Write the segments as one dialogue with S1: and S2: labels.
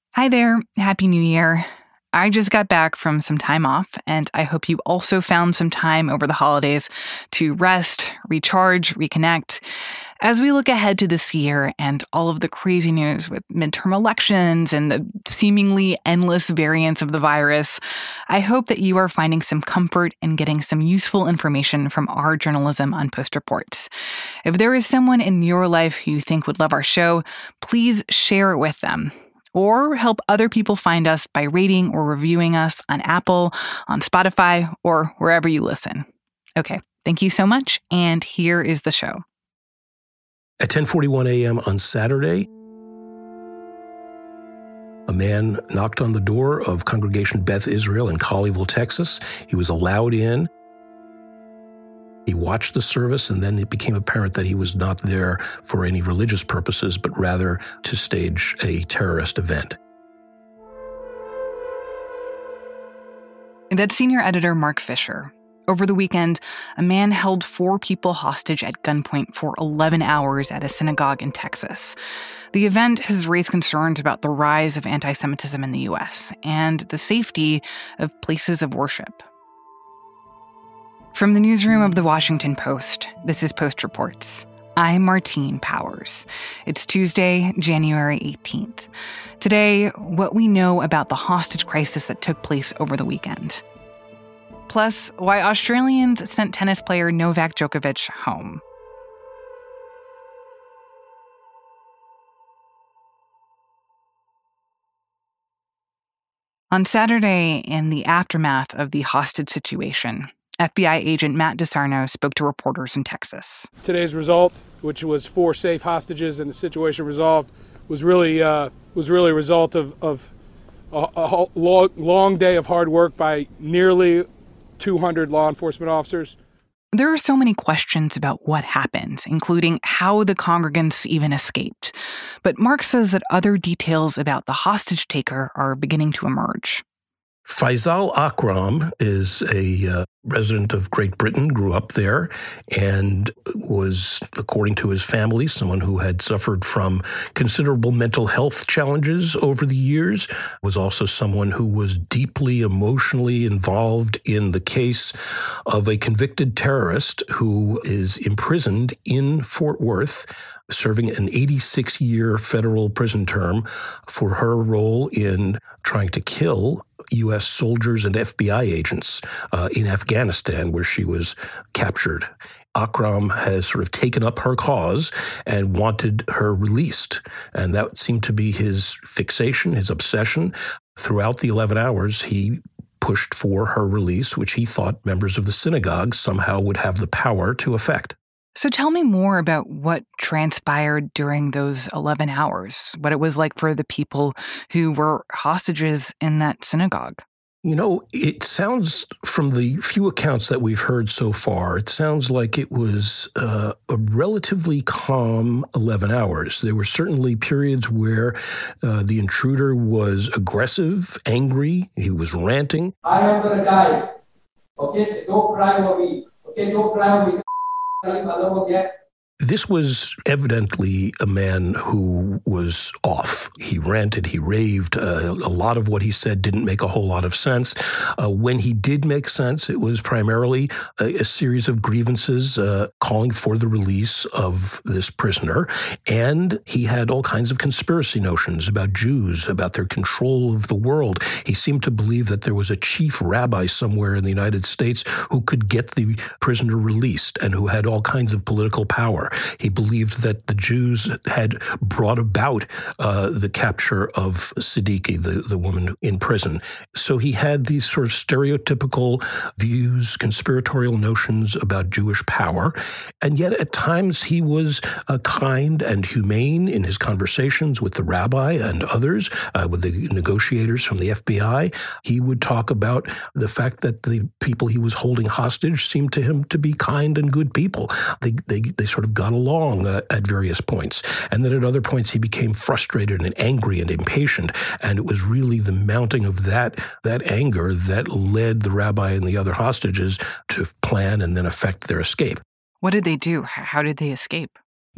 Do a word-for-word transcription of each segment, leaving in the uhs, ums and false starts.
S1: Hi there. Happy New Year. I just got back from some time off, and I hope you also found some time over the holidays to rest, recharge, reconnect. As we look ahead to this year and all of the crazy news with midterm elections and the seemingly endless variants of the virus, I hope that you are finding some comfort and getting some useful information from our journalism on Post Reports. If there is someone in your life who you think would love our show, please share it with them. Or help other people find us by rating or reviewing us on Apple, on Spotify, or wherever you listen. Okay, thank you so much, and here is the show.
S2: At ten forty-one a.m. on Saturday, a man knocked on the door of Congregation Beth Israel in Colleyville, Texas. He was allowed in. He watched the service, and then it became apparent that he was not there for any religious purposes, but rather to stage a terrorist event.
S1: That's senior editor Mark Fisher. Over the weekend, a man held four people hostage at gunpoint for eleven hours at a synagogue in Texas. The event has raised concerns about the rise of anti-Semitism in the U S and the safety of places of worship. From the newsroom of The Washington Post, this is Post Reports. I'm Martine Powers. It's Tuesday, January eighteenth. Today, what we know about the hostage crisis that took place over the weekend. Plus, why Australians sent tennis player Novak Djokovic home. On Saturday, in the aftermath of the hostage situation, F B I agent Matt DeSarno spoke to reporters in Texas.
S3: Today's result, which was four safe hostages and the situation resolved, was really uh, was really a result of, of a, a long, long day of hard work by nearly two hundred law enforcement officers.
S1: There are so many questions about what happened, including how the congregants even escaped. But Mark says that other details about the hostage taker are beginning to emerge.
S2: Faisal Akram is a uh, resident of Great Britain, grew up there, and was, according to his family, someone who had suffered from considerable mental health challenges over the years, was also someone who was deeply emotionally involved in the case of a convicted terrorist who is imprisoned in Fort Worth, serving an eighty-six year federal prison term for her role in trying to kill U S soldiers and F B I agents uh, in Afghanistan, where she was captured. Akram has sort of taken up her cause and wanted her released. And that seemed to be his fixation, his obsession. Throughout the eleven hours, he pushed for her release, which he thought members of the synagogue somehow would have the power to effect.
S1: So tell me more about what transpired during those eleven hours, what it was like for the people who were hostages in that synagogue.
S2: You know, it sounds, from the few accounts that we've heard so far, it sounds like it was uh, a relatively calm eleven hours. There were certainly periods where uh, the intruder was aggressive, angry, he was ranting.
S4: I am going to die. Okay, so don't cry over me. Okay, don't cry over me.
S2: This was evidently a man who was off. He ranted, he raved. Uh, a lot of what he said didn't make a whole lot of sense. Uh, when he did make sense, it was primarily a, a series of grievances uh, calling for the release of this prisoner. And he had all kinds of conspiracy notions about Jews, about their control of the world. He seemed to believe that there was a chief rabbi somewhere in the United States who could get the prisoner released and who had all kinds of political power. He believed that the Jews had brought about uh, the capture of Siddiqui, the, the woman in prison. So he had these sort of stereotypical views, conspiratorial notions about Jewish power. And yet at times he was uh, kind and humane in his conversations with the rabbi and others, uh, with the negotiators from the F B I. He would talk about the fact that the people he was holding hostage seemed to him to be kind and good people. They, they, they sort of got along uh, at various points. And then at other points, he became frustrated and angry and impatient. And it was really the mounting of that, that anger that led the rabbi and the other hostages to plan and then effect their escape.
S1: What did they do? How did they escape?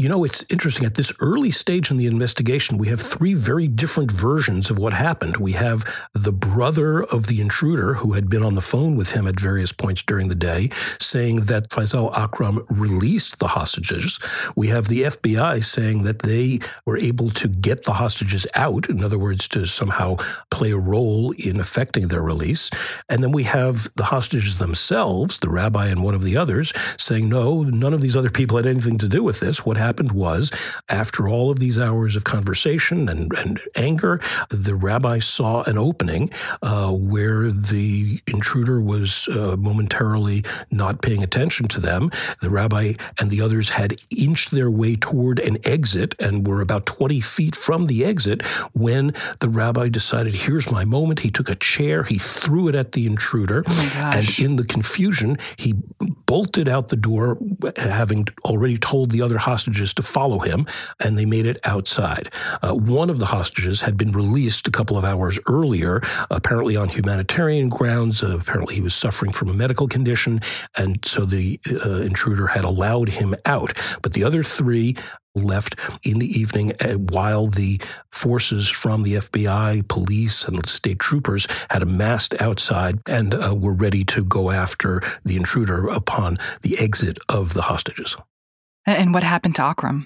S2: You know, it's interesting. At this early stage in the investigation, we have three very different versions of what happened. We have the brother of the intruder, who had been on the phone with him at various points during the day, saying that Faisal Akram released the hostages. We have the F B I saying that they were able to get the hostages out, in other words, to somehow play a role in effecting their release. And then we have the hostages themselves, the rabbi and one of the others, saying, no, none of these other people had anything to do with this. What happened happened was, after all of these hours of conversation and, and anger, the rabbi saw an opening uh, where the intruder was uh, momentarily not paying attention to them. The rabbi and the others had inched their way toward an exit and were about twenty feet from the exit when the rabbi decided, here's my moment. He took a chair, he threw it at the intruder,
S1: oh my gosh.
S2: and in the confusion, he bolted out the door, having already told the other hostages to follow him, and they made it outside. Uh, one of the hostages had been released a couple of hours earlier, apparently on humanitarian grounds. Uh, apparently he was suffering from a medical condition, and so the uh, intruder had allowed him out. But the other three left in the evening uh, while the forces from the F B I, police, and state troopers had amassed outside and uh, were ready to go after the intruder upon the exit of the hostages.
S1: And what happened to Akram?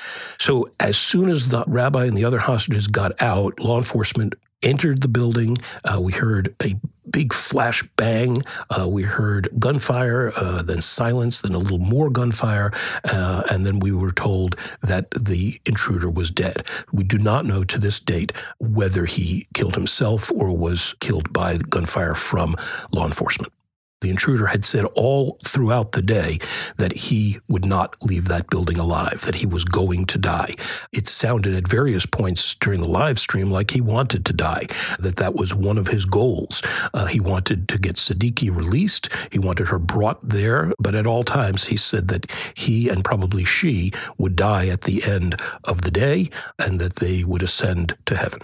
S2: So as soon as the rabbi and the other hostages got out, law enforcement entered the building. Uh, we heard a big flash bang. Uh, we heard gunfire, uh, then silence, then a little more gunfire, uh, and then we were told that the intruder was dead. We do not know to this date whether he killed himself or was killed by gunfire from law enforcement. The intruder had said all throughout the day that he would not leave that building alive, that he was going to die. It sounded at various points during the live stream like he wanted to die, that that was one of his goals. Uh, he wanted to get Siddiqui released. He wanted her brought there. But at all times, he said that he and probably she would die at the end of the day and that they would ascend to heaven.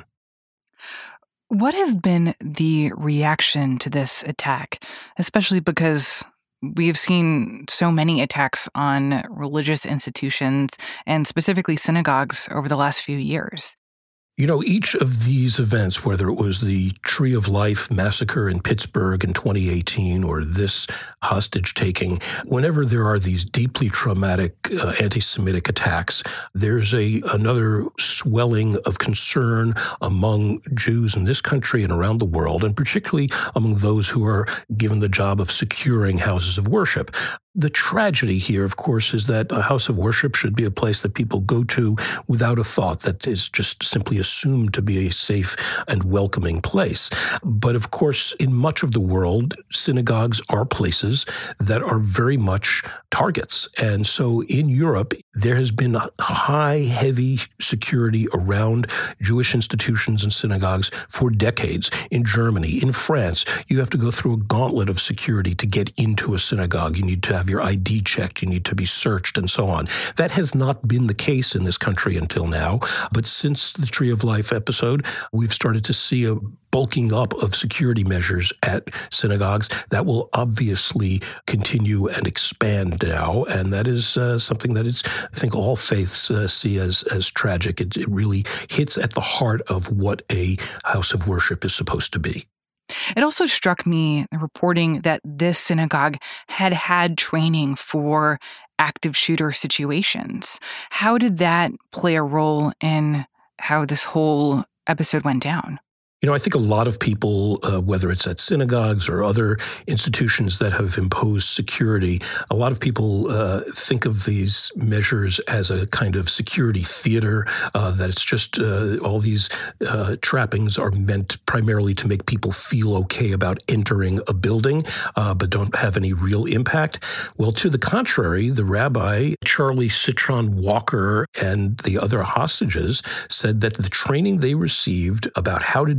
S1: What has been the reaction to this attack, especially because we've seen so many attacks on religious institutions and specifically synagogues over the last few years?
S2: You know, each of these events, whether it was the Tree of Life massacre in Pittsburgh in twenty eighteen or this hostage-taking, whenever there are these deeply traumatic uh, anti-Semitic attacks, there's a another swelling of concern among Jews in this country and around the world, and particularly among those who are given the job of securing houses of worship. The tragedy here, of course, is that a house of worship should be a place that people go to without a thought, that is just simply assumed to be a safe and welcoming place. But of course, in much of the world, synagogues are places that are very much targets. And so in Europe, there has been high, heavy security around Jewish institutions and synagogues for decades. In Germany, in France, you have to go through a gauntlet of security to get into a synagogue. You need to have your I D checked, you need to be searched, and so on. That has not been the case in this country until now. But since the Tree of Life episode, we've started to see a bulking up of security measures at synagogues. That will obviously continue and expand now, and that is uh, something that is, I think, all faiths uh, see as as tragic. It, it really hits at the heart of what a house of worship is supposed to be.
S1: It also struck me reporting that this synagogue had had training for active shooter situations. How did that play a role in how this whole episode went down?
S2: You know, I think a lot of people, uh, whether it's at synagogues or other institutions that have imposed security, a lot of people uh, think of these measures as a kind of security theater, uh, that it's just uh, all these uh, trappings are meant primarily to make people feel okay about entering a building, uh, but don't have any real impact. Well, to the contrary, the rabbi, Charlie Citron Walker, and the other hostages said that the training they received about how to deal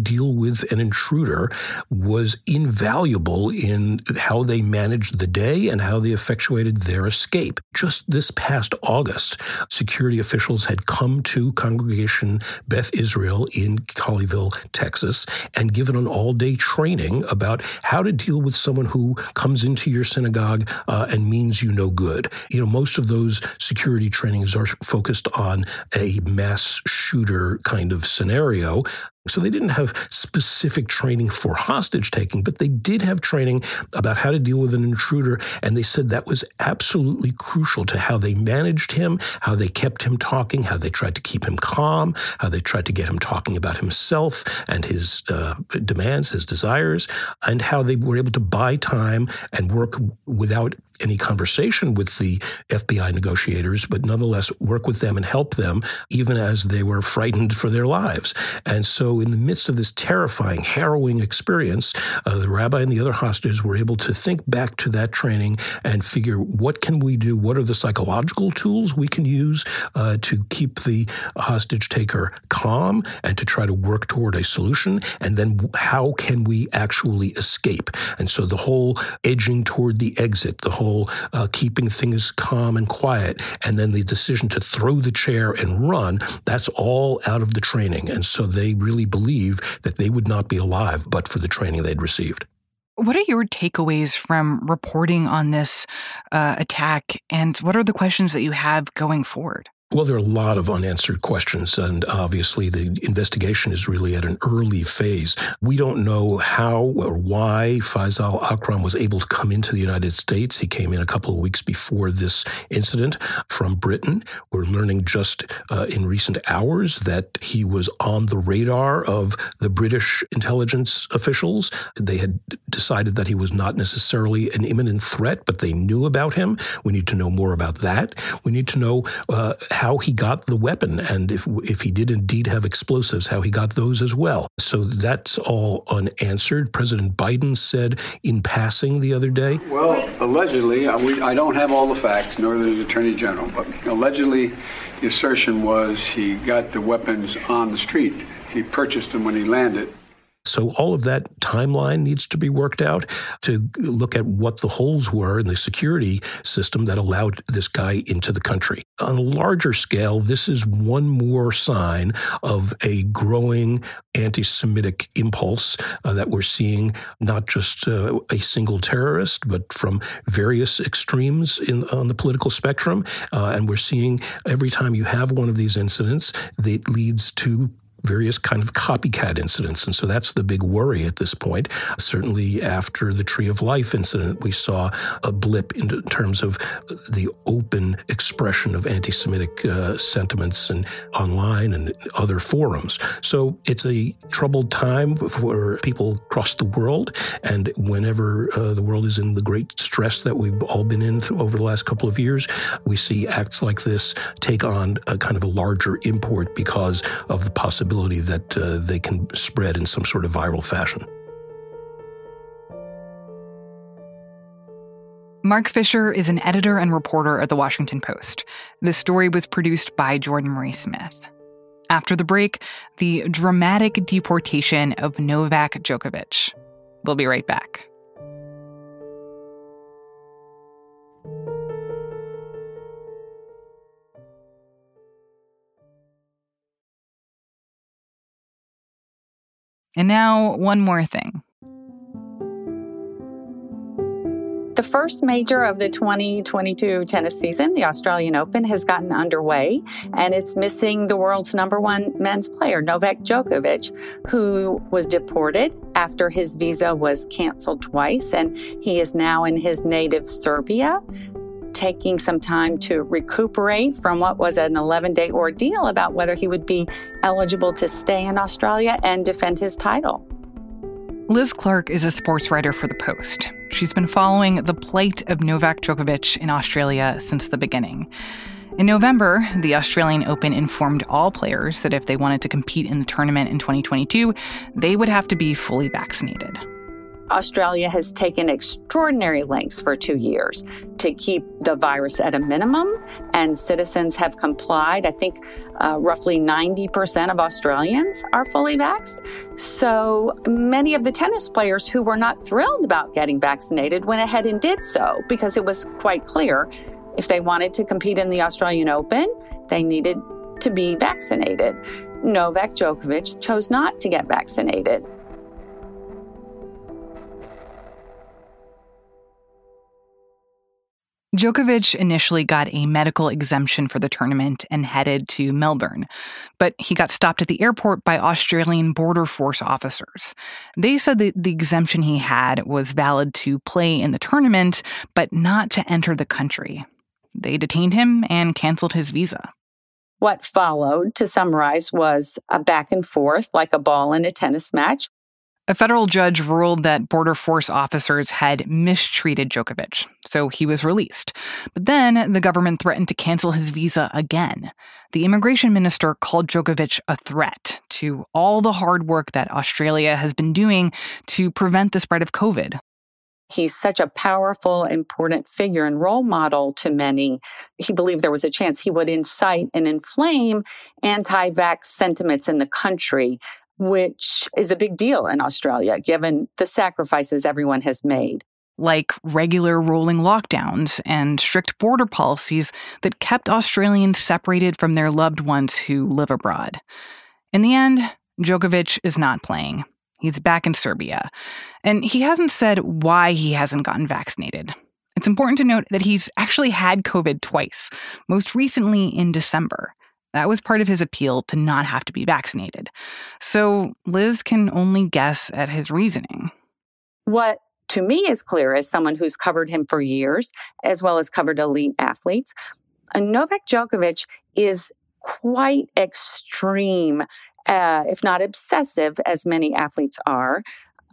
S2: deal with an intruder was invaluable in how they managed the day and how they effectuated their escape. Just this past August, security officials had come to Congregation Beth Israel in Colleyville, Texas, and given an all-day training about how to deal with someone who comes into your synagogue uh, and means you no good. You know, most of those security trainings are focused on a mass shooter kind of scenario. So they didn't have specific training for hostage taking, but they did have training about how to deal with an intruder. And they said that was absolutely crucial to how they managed him, how they kept him talking, how they tried to keep him calm, how they tried to get him talking about himself and his uh, demands, his desires, and how they were able to buy time and work without any conversation with the F B I negotiators, but nonetheless work with them and help them even as they were frightened for their lives. And so in the midst of this terrifying, harrowing experience, uh, the rabbi and the other hostages were able to think back to that training and figure, what can we do? What are the psychological tools we can use uh, to keep the hostage taker calm and to try to work toward a solution? And then how can we actually escape? And so the whole edging toward the exit, the whole Uh, keeping things calm and quiet, and then the decision to throw the chair and run, that's all out of the training. And so they really believe that they would not be alive but for the training they'd received.
S1: What are your takeaways from reporting on this uh, attack, and what are the questions that you have going forward?
S2: Well, there are a lot of unanswered questions, and obviously the investigation is really at an early phase. We don't know how or why Faisal Akram was able to come into the United States. He came in a couple of weeks before this incident from Britain. We're learning just uh, in recent hours that he was on the radar of the British intelligence officials. They had decided that he was not necessarily an imminent threat, but they knew about him. We need to know more about that. We need to know uh, how he got the weapon, and if if he did indeed have explosives, how he got those as well. So that's all unanswered. President Biden said in passing the other day,
S5: well, allegedly, we, I don't have all the facts, nor the Attorney General, but allegedly the assertion was he got the weapons on the street. He purchased them when he landed.
S2: So all of that timeline needs to be worked out to look at what the holes were in the security system that allowed this guy into the country. On a larger scale, this is one more sign of a growing anti-Semitic impulse uh, that we're seeing, not just uh, a single terrorist, but from various extremes in, on the political spectrum. Uh, and we're seeing every time you have one of these incidents, it leads to various kind of copycat incidents. And so that's the big worry at this point. Certainly after the Tree of Life incident, we saw a blip in terms of the open expression of anti-Semitic uh, sentiments and online and other forums. So it's a troubled time for people across the world. And whenever uh, the world is in the great stress that we've all been in over the last couple of years, we see acts like this take on a kind of a larger import because of the possibility that uh, they can spread in some sort of viral fashion.
S1: Mark Fisher is an editor and reporter at The Washington Post. This story was produced by Jordan Marie Smith. After the break, the dramatic deportation of Novak Djokovic. We'll be right back. And now, one more thing.
S6: The first major of the twenty twenty-two tennis season, the Australian Open, has gotten underway, and it's missing the world's number one men's player, Novak Djokovic, who was deported after his visa was canceled twice, and he is now in his native Serbia, taking some time to recuperate from what was an eleven-day ordeal about whether he would be eligible to stay in Australia and defend his title.
S1: Liz Clark is a sports writer for The Post. She's been following the plight of Novak Djokovic in Australia since the beginning. In November, the Australian Open informed all players that if they wanted to compete in the tournament in twenty twenty-two, they would have to be fully vaccinated.
S6: Australia has taken extraordinary lengths for two years to keep the virus at a minimum, and citizens have complied. I think uh, roughly ninety percent of Australians are fully vaxxed. So many of the tennis players who were not thrilled about getting vaccinated went ahead and did so, because it was quite clear if they wanted to compete in the Australian Open, they needed to be vaccinated. Novak Djokovic chose not to get vaccinated.
S1: Djokovic initially got a medical exemption for the tournament and headed to Melbourne, but he got stopped at the airport by Australian Border Force officers. They said that the exemption he had was valid to play in the tournament, but not to enter the country. They detained him and canceled his visa.
S6: What followed, to summarize, was a back and forth like a ball in a tennis match.
S1: A federal judge ruled that Border Force officers had mistreated Djokovic, so he was released. But then the government threatened to cancel his visa again. The immigration minister called Djokovic a threat to all the hard work that Australia has been doing to prevent the spread of COVID.
S6: He's such a powerful, important figure and role model to many. He believed there was a chance he would incite and inflame anti-vax sentiments in the country, which is a big deal in Australia, given the sacrifices everyone has made.
S1: Like regular rolling lockdowns and strict border policies that kept Australians separated from their loved ones who live abroad. In the end, Djokovic is not playing. He's back in Serbia, and he hasn't said why he hasn't gotten vaccinated. It's important to note that he's actually had COVID twice, most recently in December. That was part of his appeal to not have to be vaccinated. So Liz can only guess at his reasoning.
S6: What to me is clear as someone who's covered him for years, as well as covered elite athletes, Novak Djokovic is quite extreme, uh, if not obsessive, as many athletes are,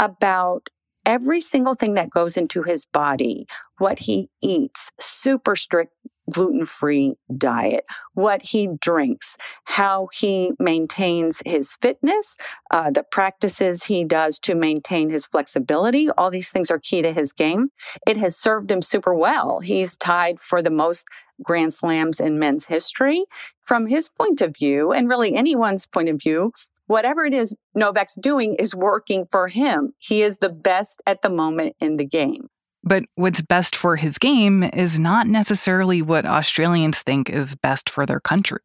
S6: about every single thing that goes into his body, what he eats, super strict gluten-free diet, what he drinks, how he maintains his fitness, uh, the practices he does to maintain his flexibility. All these things are key to his game. It has served him super well. He's tied for the most Grand Slams in men's history. From his point of view, and really anyone's point of view, whatever it is Novak's doing is working for him. He is the best at the moment in the game.
S1: But what's best for his game is not necessarily what Australians think is best for their country.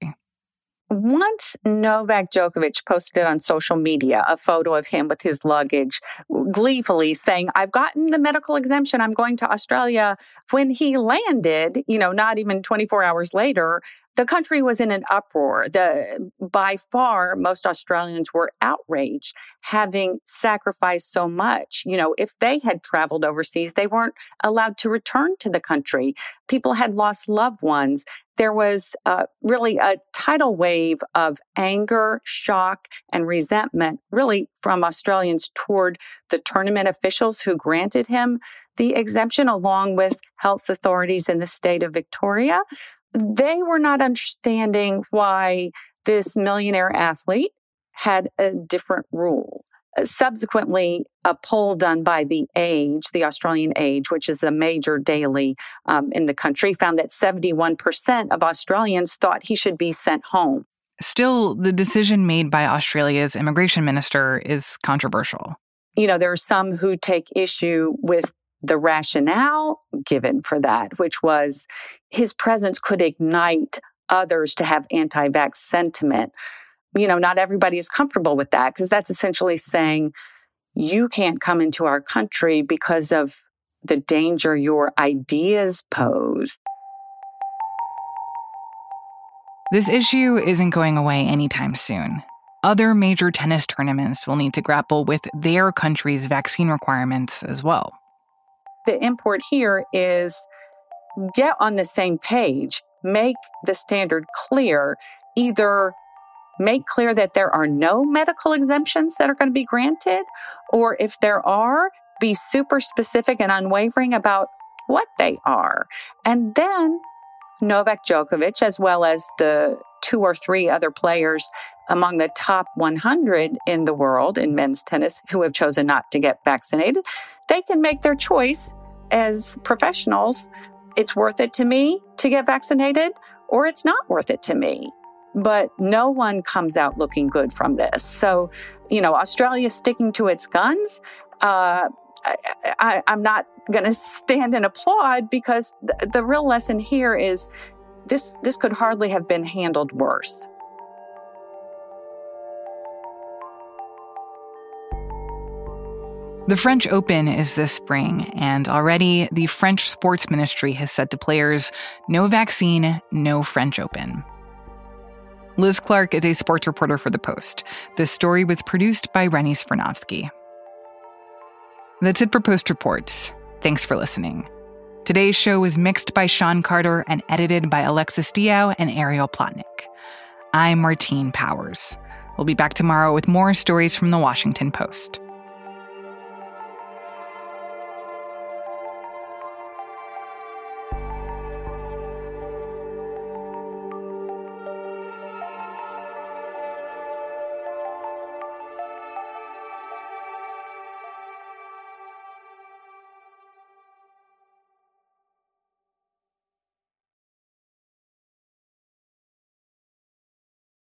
S6: Once Novak Djokovic posted on social media a photo of him with his luggage, gleefully saying, "I've gotten the medical exemption, I'm going to Australia." When he landed, you know, not even twenty-four hours later, the country was in an uproar. The, by far, most Australians were outraged, having sacrificed so much. You know, if they had traveled overseas, they weren't allowed to return to the country. People had lost loved ones. There was uh, really a tidal wave of anger, shock, and resentment, really from Australians toward the tournament officials who granted him the exemption, along with health authorities in the state of Victoria. They were not understanding why this millionaire athlete had a different rule. Subsequently, a poll done by The Age, the Australian Age, which is a major daily um, in the country, found that seventy-one percent of Australians thought he should be sent home.
S1: Still, the decision made by Australia's immigration minister is controversial.
S6: You know, there are some who take issue with the rationale given for that, which was his presence could ignite others to have anti-vax sentiment. You know, not everybody is comfortable with that, because that's essentially saying you can't come into our country because of the danger your ideas pose.
S1: This issue isn't going away anytime soon. Other major tennis tournaments will need to grapple with their country's vaccine requirements as well.
S6: The import here is get on the same page, make the standard clear, either make clear that there are no medical exemptions that are going to be granted, or if there are, be super specific and unwavering about what they are. And then Novak Djokovic, as well as the two or three other players among the top one hundred in the world in men's tennis who have chosen not to get vaccinated. They can make their choice as professionals. It's worth it to me to get vaccinated, or it's not worth it to me. But no one comes out looking good from this. So, you know, Australia's sticking to its guns. Uh, I, I, I'm not going to stand and applaud, because th- the real lesson here is this, this could hardly have been handled worse.
S1: The French Open is this spring, and already the French Sports Ministry has said to players, no vaccine, no French Open. Liz Clark is a sports reporter for The Post. This story was produced by Rennie Svirnovsky. That's it for Post Reports. Thanks for listening. Today's show was mixed by Sean Carter and edited by Alexis Diao and Ariel Plotnick. I'm Martine Powers. We'll be back tomorrow with more stories from The Washington Post.